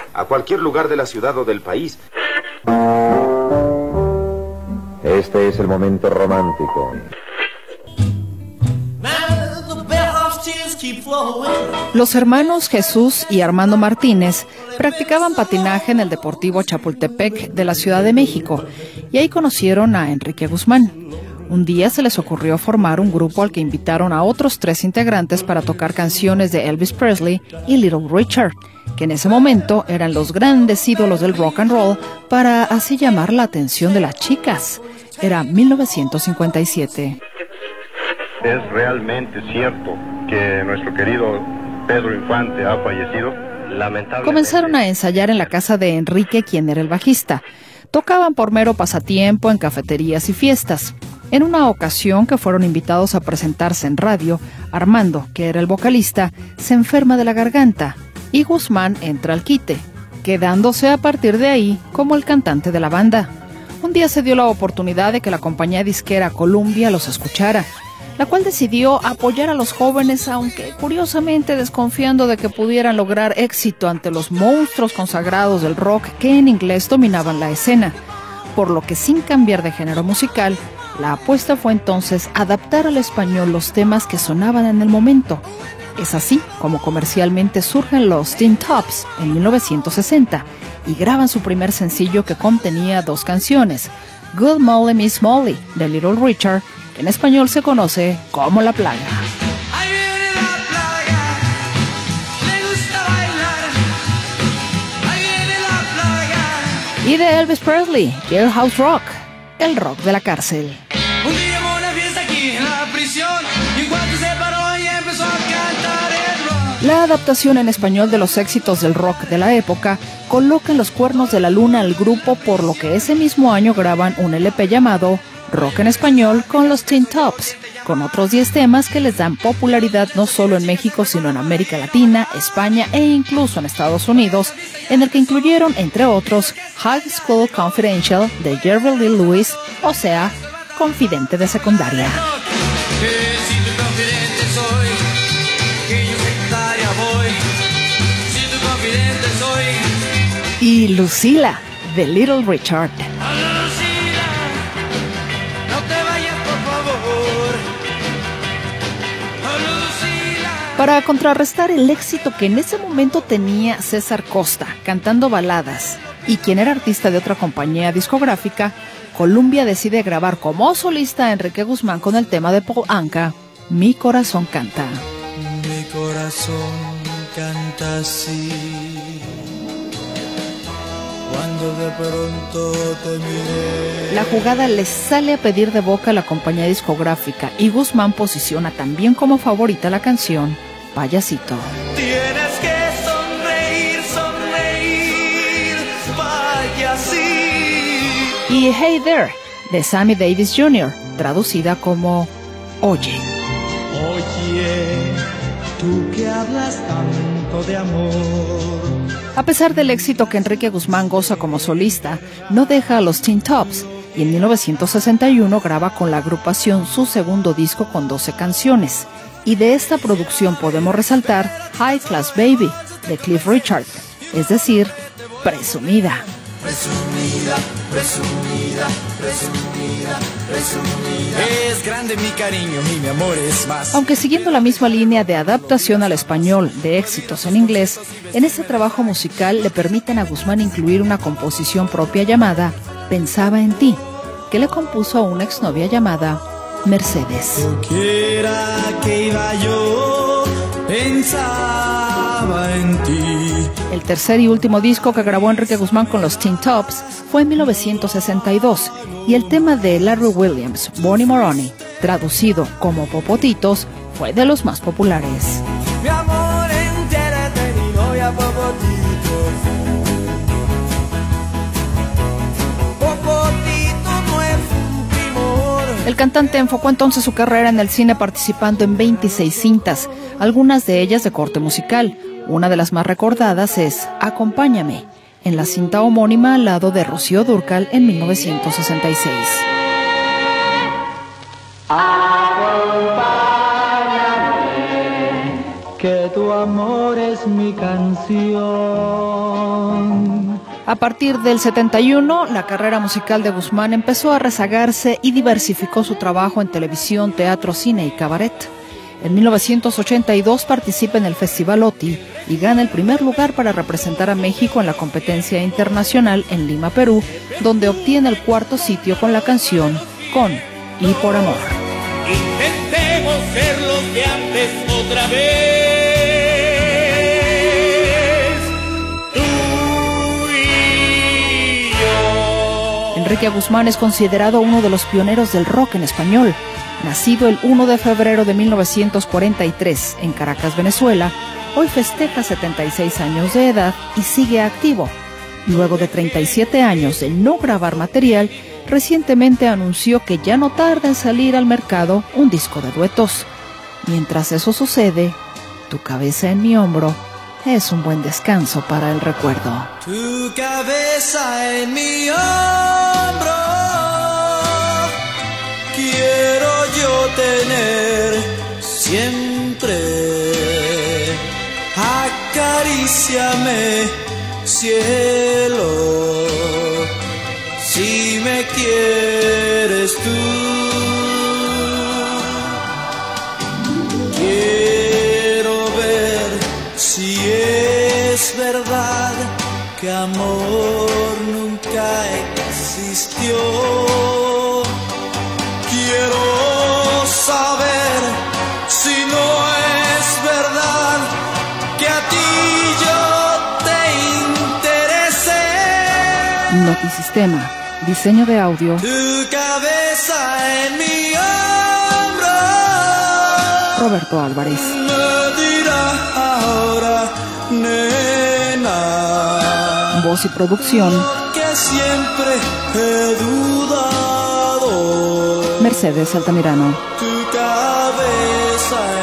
a cualquier lugar de la ciudad o del país. Este es el momento romántico. Los hermanos Jesús y Armando Martínez practicaban patinaje en el Deportivo Chapultepec de la Ciudad de México y ahí conocieron a Enrique Guzmán. Un día se les ocurrió formar un grupo al que invitaron a otros 3 integrantes para tocar canciones de Elvis Presley y Little Richard, que en ese momento eran los grandes ídolos del rock and roll, para así llamar la atención de las chicas. Era 1957. ¿Es realmente cierto que nuestro querido Pedro Infante ha fallecido? Lamentablemente. Comenzaron a ensayar en la casa de Enrique, quien era el bajista. Tocaban por mero pasatiempo en cafeterías y fiestas. En una ocasión que fueron invitados a presentarse en radio, Armando, que era el vocalista, se enferma de la garganta y Guzmán entra al quite, quedándose a partir de ahí como el cantante de la banda. Un día se dio la oportunidad de que la compañía disquera Columbia los escuchara, la cual decidió apoyar a los jóvenes, aunque curiosamente desconfiando de que pudieran lograr éxito ante los monstruos consagrados del rock que en inglés dominaban la escena, por lo que sin cambiar de género musical, la apuesta fue entonces adaptar al español los temas que sonaban en el momento. Es así como comercialmente surgen los Tin Tops en 1960 y graban su primer sencillo, que contenía 2 canciones, Good Molly Miss Molly de Little Richard, que en español se conoce como La Plaga. Y de Elvis Presley, Jailhouse Rock, el rock de la cárcel. Un día hubo una fiesta aquí en la prisión y un cuarto se paró y empezó a cantar el rock. La adaptación en español de los éxitos del rock de la época coloca en los cuernos de la luna al grupo, por lo que ese mismo año graban un LP llamado Rock en Español con los Tin Tops, con otros 10 temas que les dan popularidad no solo en México, sino en América Latina, España e incluso en Estados Unidos, en el que incluyeron, entre otros, High School Confidential de Jerry Lee Lewis, o sea, Confidente de Secundaria. Y Lucila, de Little Richard. Para contrarrestar el éxito que en ese momento tenía César Costa cantando baladas y quien era artista de otra compañía discográfica, Columbia decide grabar como solista a Enrique Guzmán con el tema de Paul Anka, Mi Corazón Canta. Mi corazón canta así, cuando de pronto te miré. La jugada les sale a pedir de boca a la compañía discográfica y Guzmán posiciona también como favorita la canción Payasito. Tienes que sonreír, sonreír, payasito. Y Hey There, de Sammy Davis Jr., traducida como Oye. Oye, tú que hablas tanto de amor. A pesar del éxito que Enrique Guzmán goza como solista, no deja a los Tin Tops y en 1961 graba con la agrupación su segundo disco con 12 canciones. Y de esta producción podemos resaltar High Class Baby de Cliff Richard, es decir, Presumida. Presumida, presumida, presumida, presumida. Es grande mi cariño y mi amor es más. Aunque siguiendo la misma línea de adaptación al español de éxitos en inglés, en este trabajo musical le permiten a Guzmán incluir una composición propia llamada Pensaba en ti, que le compuso a una exnovia llamada Mercedes. Quiera que iba yo, pensaba en ti. El tercer y último disco que grabó Enrique Guzmán con los Tin Tops fue en 1962 y el tema de Larry Williams, Bonnie Moroni, traducido como Popotitos, fue de los más populares. Mi amor entiérate mi novia Popotitos. Popotitos no es un primor. El cantante enfocó entonces su carrera en el cine participando en 26 cintas, algunas de ellas de corte musical. Una de las más recordadas es Acompáñame, en la cinta homónima al lado de Rocío Dúrcal en 1966. Acompáñame, que tu amor amor es mi canción. A partir del 71, la carrera musical de Guzmán empezó a rezagarse y diversificó su trabajo en televisión, teatro, cine y cabaret. En 1982 participa en el Festival OTI y gana el primer lugar para representar a México en la competencia internacional en Lima, Perú, donde obtiene el 4º sitio con la canción Con y por amor. Intentemos ser los de antes otra vez. Enrique Guzmán es considerado uno de los pioneros del rock en español. Nacido el 1 de febrero de 1943 en Caracas, Venezuela, hoy festeja 76 años de edad y sigue activo. Luego de 37 años de no grabar material, recientemente anunció que ya no tarda en salir al mercado un disco de duetos. Mientras eso sucede, Tu cabeza en mi hombro es un buen descanso para el recuerdo. Tu cabeza en mi hombro, quiero yo tener siempre. Acaríciame, cielo, si me quieres tú. Quiero ver si es verdad que amor nunca existió. Quiero saber si no es verdad que a ti yo te interesé. Notisistema, diseño de audio. Tu cabeza en mi hombro, Roberto Álvarez. me dirá ahora, nena, Voz y producción, que siempre he dudado. Mercedes Altamirano. Tu cabeza